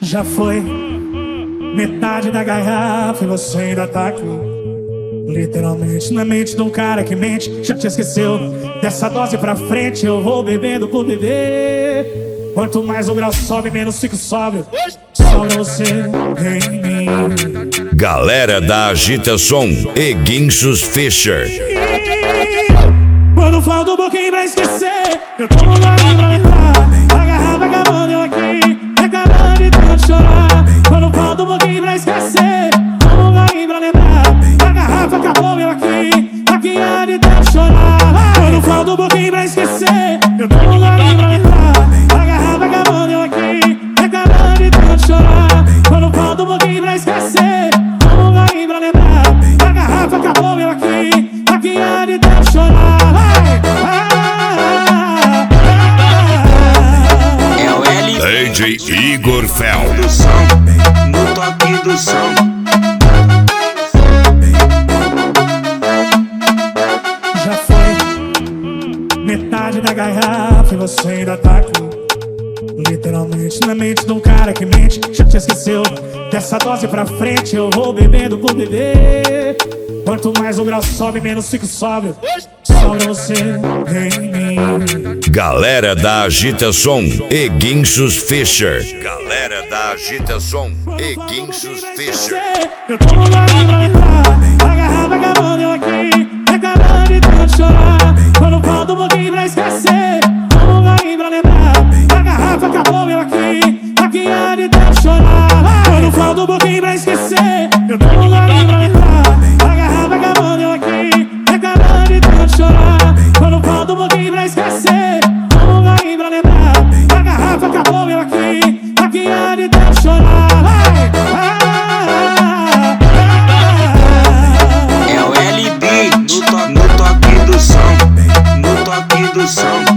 Já foi metade da garrafa e você ainda tá aqui. Literalmente na mente de um cara que mente. Já te esqueceu dessa dose pra frente. Eu vou bebendo por beber. Quanto mais o grau sobe, menos fico sóbrio. Sobra você em mim. Galera da Agita Som e Guinchos Fischer. Quando falta um pouquinho pra esquecer, eu tô no lado pra lembrar. A garrafa acabando, eu aqui reclamando de tanto chorar. Quando falta um pouquinho pra esquecer, tô no lado pra lembrar. A garrafa acabou, eu aqui de tanto chorar. Quando falta um pouquinho pra esquecer, eu tô no lado pra lembrar. A garrafa acabando, eu aqui reclamando de tanto chorar. Quando falta um pouquinho pra esquecer, tô no lado pra lembrar. A garrafa acabou, eu aqui de tanto chorar. DJ Igor Fel do som, no toque do som. Já foi metade da garrafa e você ainda tá aqui. Literalmente na mente de um cara que mente. Já te esqueceu dessa dose pra frente. Eu vou bebendo por beber. Quanto mais o grau sobe, menos fico sóbrio. Sobra você em mim. Galera da Agita Som e Guinchos Fischer. Galera da Agita Som e Guinchos Fischer. Eu tô no lado pra lembrar. A garrafa acabando, eu aqui reclamando de tanto chorar. Quando falta um pouquinho pra esquecer, tô no lado pra lembrar. A garrafa acabou, eu aqui de tanto chorar. Quando falta um pouquinho pra esquecer, eu tô no lado pra lembrar. A garrafa acabando, eu aqui reclamando de tanto chorar. Quando falta um pouquinho pra esquecer, tô no lado pra lembrar. A garrafa acabou, eu aqui de tanto chorar. É o LB no toque do som, no toque do som.